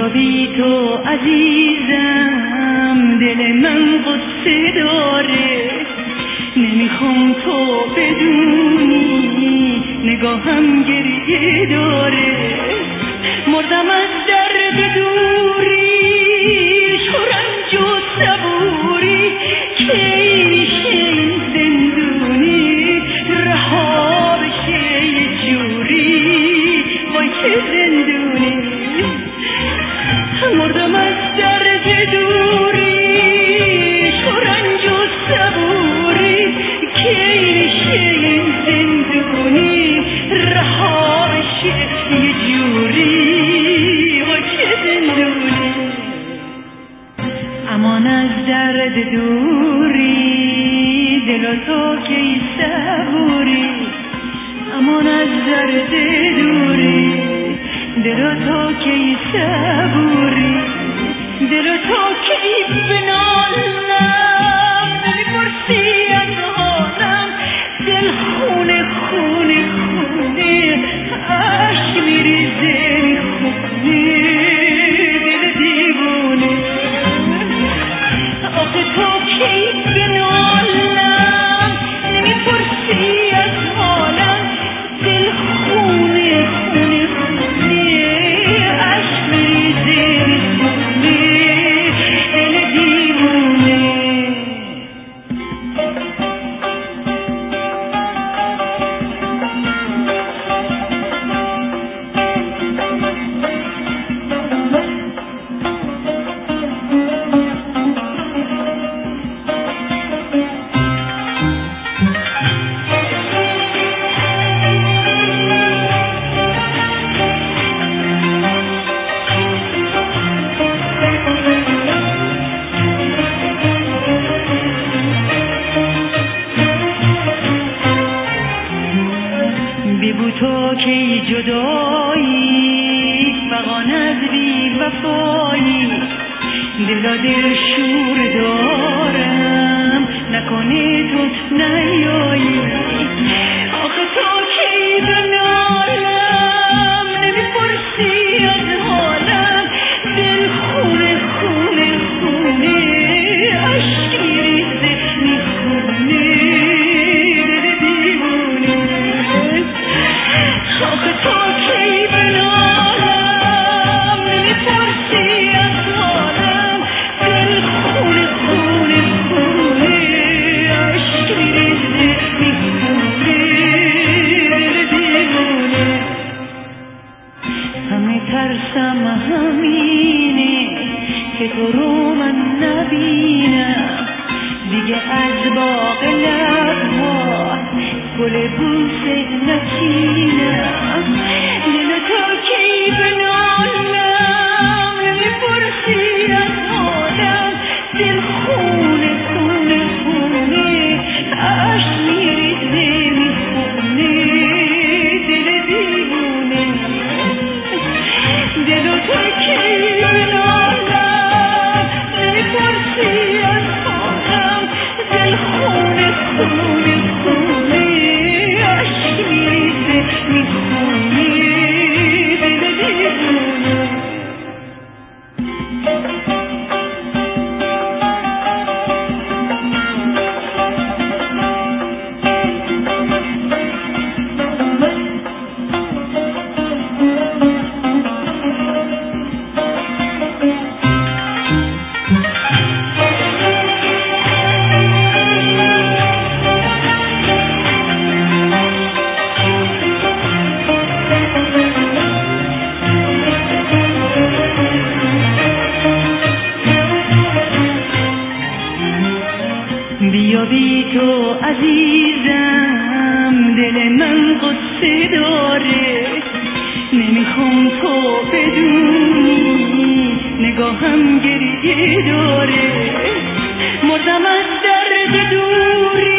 بیا بی تو عزیزم، دل من قصه داره، نمیخوام تو بدونی نگاهم گریه داره، مردم از درد دوری، شورنج و صبوری، که میشه این زندونی رها بشه یه جوری، وای که زندونی، مردم از درد دوری، شورنج و صبوری، که میشه این زندونی رها بشه یه جوری، وای که زندونی، امان از درد دوری، دل و تو که صبوری، امان از درد دوری، دل و تو که صبوری، دل و تو که بنالم، نمیپرسی از حالم، دل خونه خونه خونه عشق میریزه میخونه، دل دیوونه، آخه تو که بنالم، نمیپرسی از حالم، دل خونه خونه خونه عشق میریزه میخونه، دل دیوونه. بگو تو که جدایی، فغان از بی وفایی، دلا دل شور دارم، نکنه تو نیایی، آخه تو که بنالم، نمیپرسی از حالم، دل خونه خونه خونه عشق میریزه میخونه، دل دیوونه، آخه تو که بنالم، نمیپرسی از حالم، دل خونه خونه خونه عشق میریزه میخونه، دل دیوونه، همه ترسم همینه که تو رو من نبینم، دیگه از باغ لبها گل بوسه نچینم، دل تو که بنالم، نمیپرسی از حالم، دل خونه خونه خونه عشق میریزه میخونه، دل دیوونه، دل تو که بنالم، نمیپرسی از حالم، دل خونه خونه خونه عشق میریزه میخونه، دل دیوونه. بیا بی تو عزیزم، دل من قصه داره، نمیخوام تو بدونی نگاهم گریه داره، مردم از درد دوری،